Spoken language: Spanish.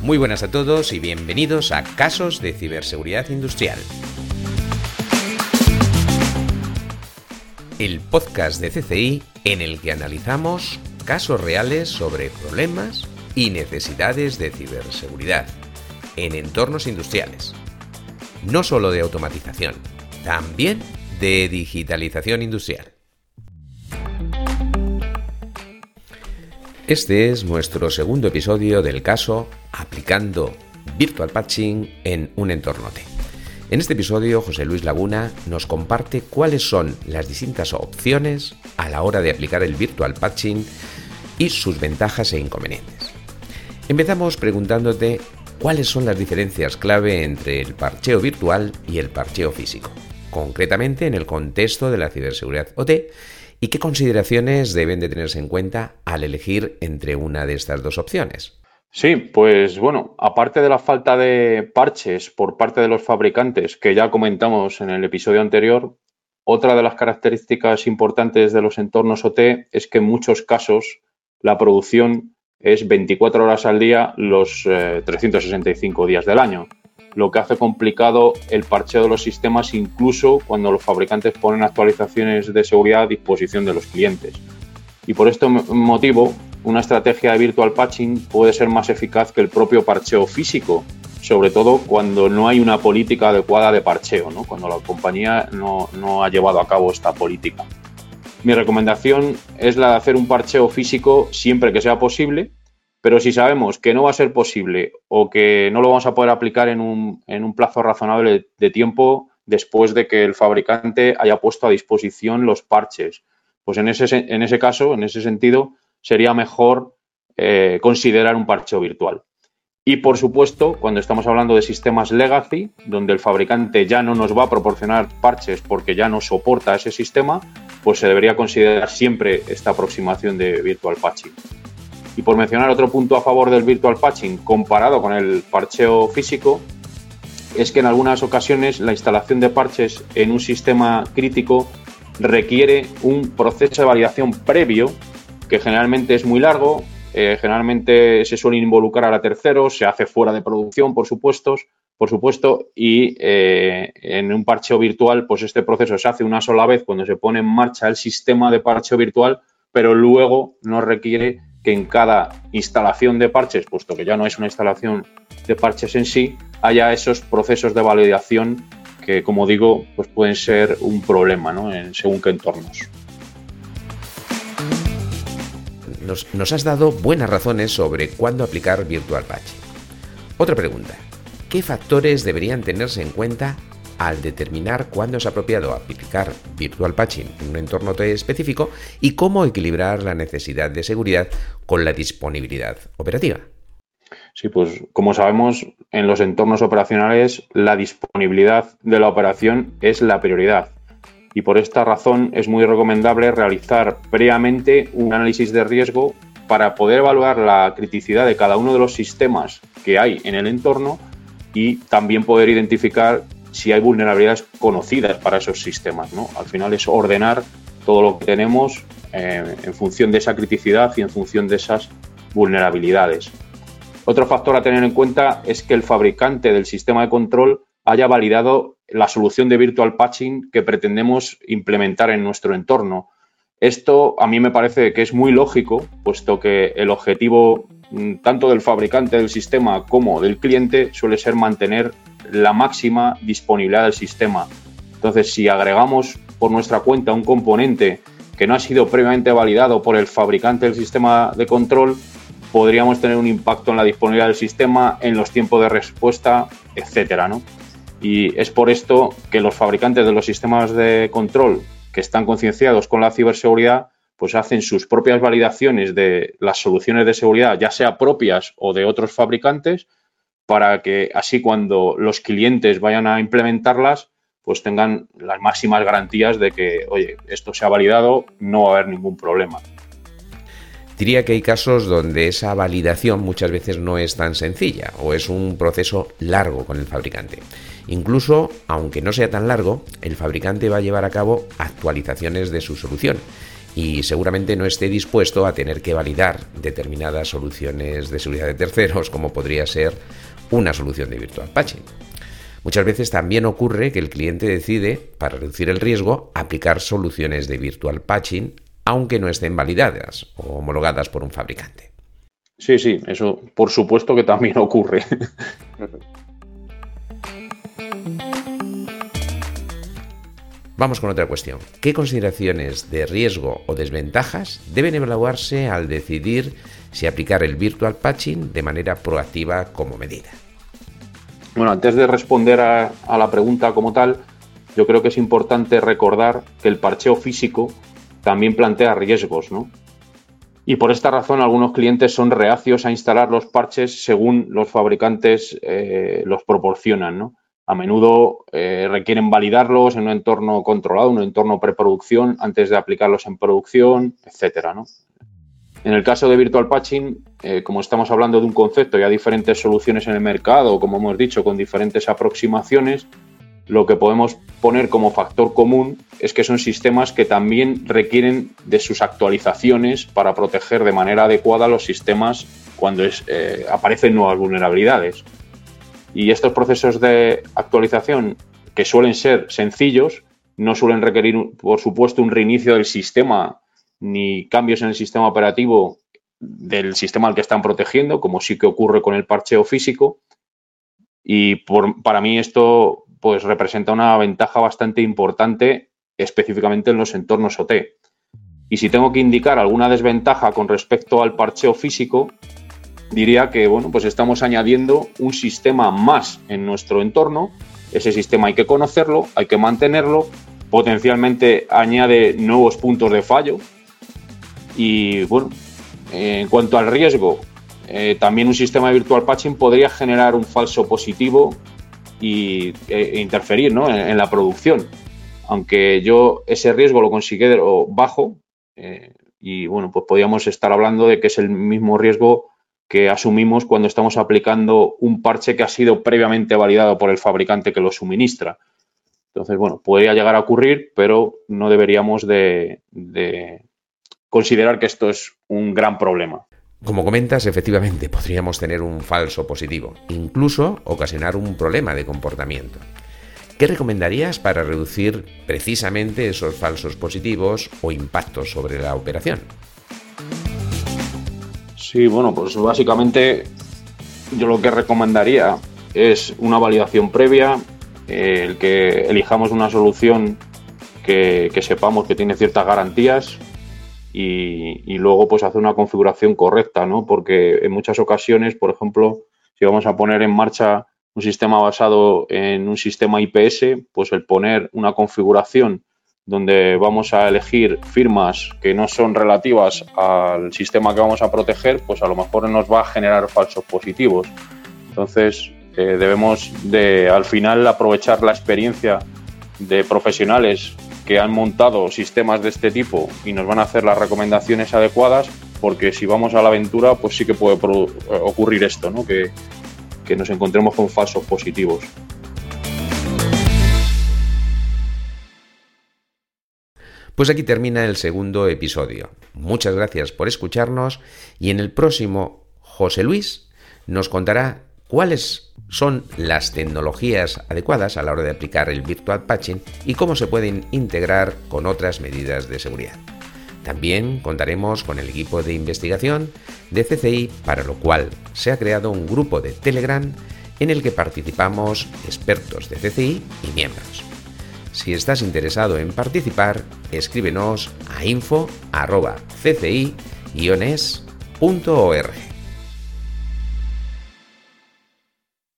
Muy buenas a todos y bienvenidos a Casos de Ciberseguridad Industrial. El podcast de CCI en el que analizamos casos reales sobre problemas y necesidades de ciberseguridad en entornos industriales. No solo de automatización, también de digitalización industrial. Este es nuestro segundo episodio del caso Aplicando Virtual Patching en un entorno T. En este episodio, José Luis Laguna nos comparte cuáles son las distintas opciones a la hora de aplicar el Virtual Patching y sus ventajas e inconvenientes. Empezamos preguntándote cuáles son las diferencias clave entre el parcheo virtual y el parcheo físico, concretamente en el contexto de la ciberseguridad OT, y qué consideraciones deben de tenerse en cuenta al elegir entre una de estas dos opciones. Sí, pues bueno, aparte de la falta de parches por parte de los fabricantes que ya comentamos en el episodio anterior, otra de las características importantes de los entornos OT es que en muchos casos la producción es 24 horas al día los 365 días del año, lo que hace complicado el parcheo de los sistemas incluso cuando los fabricantes ponen actualizaciones de seguridad a disposición de los clientes. Y por este motivo, una estrategia de virtual patching puede ser más eficaz que el propio parcheo físico, sobre todo cuando no hay una política adecuada de parcheo, ¿no? Cuando la compañía no ha llevado a cabo esta política. Mi recomendación es la de hacer un parcheo físico siempre que sea posible, pero si sabemos que no va a ser posible o que no lo vamos a poder aplicar en un plazo razonable de tiempo después de que el fabricante haya puesto a disposición los parches, pues en ese caso, en ese sentido, sería mejor considerar un parcheo virtual. Y, por supuesto, cuando estamos hablando de sistemas legacy, donde el fabricante ya no nos va a proporcionar parches porque ya no soporta ese sistema, pues se debería considerar siempre esta aproximación de virtual patching. Y por mencionar otro punto a favor del virtual patching comparado con el parcheo físico, es que en algunas ocasiones la instalación de parches en un sistema crítico requiere un proceso de validación previo que generalmente es muy largo, generalmente se suele involucrar a terceros, se hace fuera de producción, por supuesto, y en un parcheo virtual, pues este proceso se hace una sola vez cuando se pone en marcha el sistema de parcheo virtual, pero luego no requiere que en cada instalación de parches, puesto que ya no es una instalación de parches en sí, haya esos procesos de validación que, como digo, pues pueden ser un problema, ¿no? Según qué entornos. Nos has dado buenas razones sobre cuándo aplicar Virtual Patching. Otra pregunta: ¿qué factores deberían tenerse en cuenta al determinar cuándo es apropiado aplicar Virtual Patching en un entorno T específico y cómo equilibrar la necesidad de seguridad con la disponibilidad operativa? Sí, pues como sabemos, en los entornos operacionales la disponibilidad de la operación es la prioridad. Y por esta razón es muy recomendable realizar previamente un análisis de riesgo para poder evaluar la criticidad de cada uno de los sistemas que hay en el entorno y también poder identificar si hay vulnerabilidades conocidas para esos sistemas, ¿no? Al final es ordenar todo lo que tenemos en función de esa criticidad y en función de esas vulnerabilidades. Otro factor a tener en cuenta es que el fabricante del sistema de control haya validado la solución de virtual patching que pretendemos implementar en nuestro entorno. Esto a mí me parece que es muy lógico, puesto que el objetivo tanto del fabricante del sistema como del cliente suele ser mantener la máxima disponibilidad del sistema. Entonces, si agregamos por nuestra cuenta un componente que no ha sido previamente validado por el fabricante del sistema de control, podríamos tener un impacto en la disponibilidad del sistema, en los tiempos de respuesta, etcétera, ¿no? Y es por esto que los fabricantes de los sistemas de control que están concienciados con la ciberseguridad, pues hacen sus propias validaciones de las soluciones de seguridad, ya sea propias o de otros fabricantes, para que así cuando los clientes vayan a implementarlas, pues tengan las máximas garantías de que, oye, esto se ha validado, no va a haber ningún problema. Diría que hay casos donde esa validación muchas veces no es tan sencilla o es un proceso largo con el fabricante. Incluso, aunque no sea tan largo, el fabricante va a llevar a cabo actualizaciones de su solución y seguramente no esté dispuesto a tener que validar determinadas soluciones de seguridad de terceros, como podría ser una solución de virtual patching. Muchas veces también ocurre que el cliente decide, para reducir el riesgo, aplicar soluciones de virtual patching, aunque no estén validadas o homologadas por un fabricante. Sí, eso por supuesto que también ocurre. Vamos con otra cuestión. ¿Qué consideraciones de riesgo o desventajas deben evaluarse al decidir si aplicar el virtual patching de manera proactiva como medida? Bueno, antes de responder a la pregunta como tal, yo creo que es importante recordar que el parcheo físico también plantea riesgos, ¿no? Y por esta razón algunos clientes son reacios a instalar los parches según los fabricantes los proporcionan, ¿no? A menudo requieren validarlos en un entorno controlado, un entorno preproducción, antes de aplicarlos en producción, etcétera, ¿no? En el caso de virtual patching, como estamos hablando de un concepto y hay diferentes soluciones en el mercado, como hemos dicho, con diferentes aproximaciones, lo que podemos poner como factor común es que son sistemas que también requieren de sus actualizaciones para proteger de manera adecuada los sistemas cuando aparecen nuevas vulnerabilidades. Y estos procesos de actualización, que suelen ser sencillos, no suelen requerir, por supuesto, un reinicio del sistema ni cambios en el sistema operativo del sistema al que están protegiendo, como sí que ocurre con el parcheo físico. Y para mí esto pues representa una ventaja bastante importante, específicamente en los entornos OT. Y si tengo que indicar alguna desventaja con respecto al parcheo físico, diría que pues estamos añadiendo un sistema más en nuestro entorno. Ese sistema hay que conocerlo, hay que mantenerlo, potencialmente añade nuevos puntos de fallo. Y en cuanto al riesgo, también un sistema de virtual patching podría generar un falso positivo e interferir, ¿no?, en la producción. Aunque yo ese riesgo lo considero bajo, pues podríamos estar hablando de que es el mismo riesgo que asumimos cuando estamos aplicando un parche que ha sido previamente validado por el fabricante que lo suministra. Entonces, podría llegar a ocurrir, pero no deberíamos de considerar que esto es un gran problema. Como comentas, efectivamente podríamos tener un falso positivo, incluso ocasionar un problema de comportamiento. ¿Qué recomendarías para reducir precisamente esos falsos positivos o impactos sobre la operación? Sí, pues básicamente yo lo que recomendaría es una validación previa, el que elijamos una solución que sepamos que tiene ciertas garantías y luego pues hacer una configuración correcta, ¿no? Porque en muchas ocasiones, por ejemplo, si vamos a poner en marcha un sistema basado en un sistema IPS, pues el poner una configuración donde vamos a elegir firmas que no son relativas al sistema que vamos a proteger, pues a lo mejor nos va a generar falsos positivos. Entonces, debemos de, al final, aprovechar la experiencia de profesionales que han montado sistemas de este tipo y nos van a hacer las recomendaciones adecuadas, porque si vamos a la aventura, pues sí que puede ocurrir esto, ¿no?, que nos encontremos con falsos positivos. Pues aquí termina el segundo episodio. Muchas gracias por escucharnos y en el próximo José Luis nos contará cuáles son las tecnologías adecuadas a la hora de aplicar el virtual patching y cómo se pueden integrar con otras medidas de seguridad. También contaremos con el equipo de investigación de CCI, para lo cual se ha creado un grupo de Telegram en el que participamos expertos de CCI y miembros. Si estás interesado en participar, escríbenos a info@cci-es.org.